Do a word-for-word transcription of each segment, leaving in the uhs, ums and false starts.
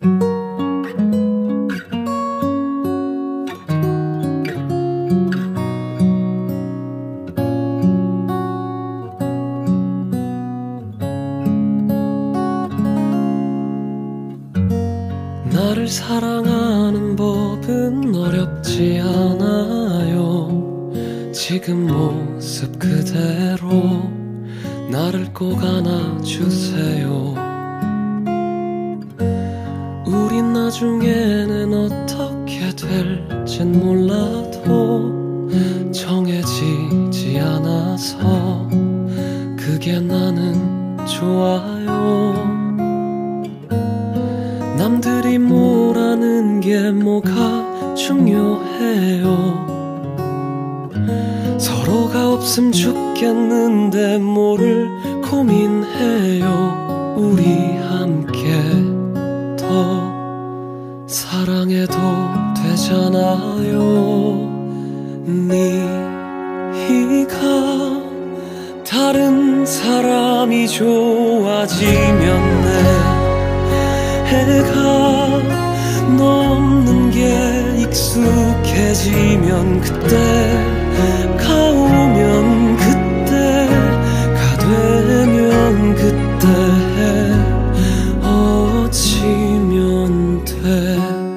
나를 사랑하는 법은 어렵지 않아요. 지금 모습 그대로 나를 꼭 안아주세요. 우린 나중에는 어떻게 될진 몰라도 정해지지 않아서 그게 나는 좋아요. 남들이 뭐라는 게 뭐가 중요해요. 서로가 없음 죽겠는데 뭐를 고민해요. 우리 함께 더 사랑해도 되잖아요. 네가 다른 사람이 좋아지면 내 해가 넘는 게 익숙해지면 그때가 오면 그때가 되면 그때 헤어지면 돼.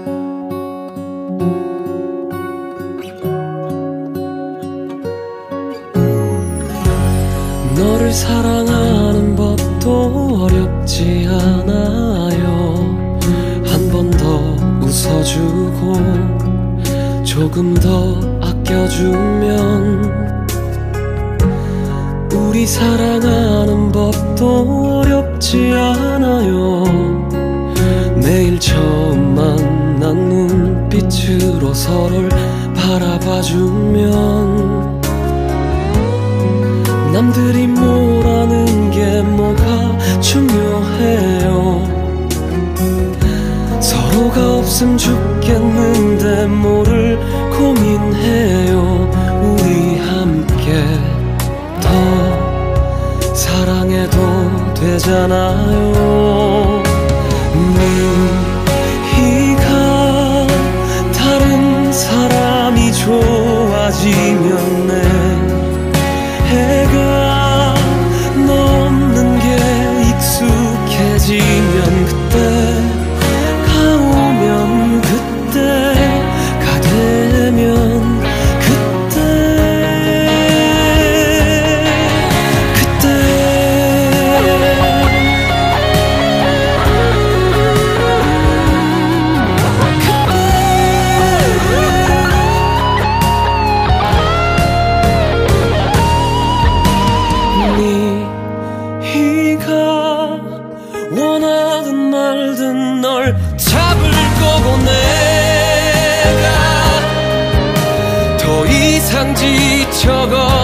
너를 사랑하는 법도 어렵지 않아요. 한 번 더 웃어주고 조금 더 아껴주면 우리 사랑하는 법도 어렵지 않아요. 매일 처음 만난 눈빛으로 서로를 바라봐주면 남들이 뭐라는 게 뭐가 중요해요. 서로가 없음 죽겠는데 뭐를 고민해요. 우리 함께 더 사랑해도 되잖아요. 네가 다른 사람이 좋아지면 내 해가 넘는 게 익숙해지면 그때가 오면 그때가 되면 그때 그때 네가 원하든 말든 널 잡을 거고 내가 더 이상 지쳐가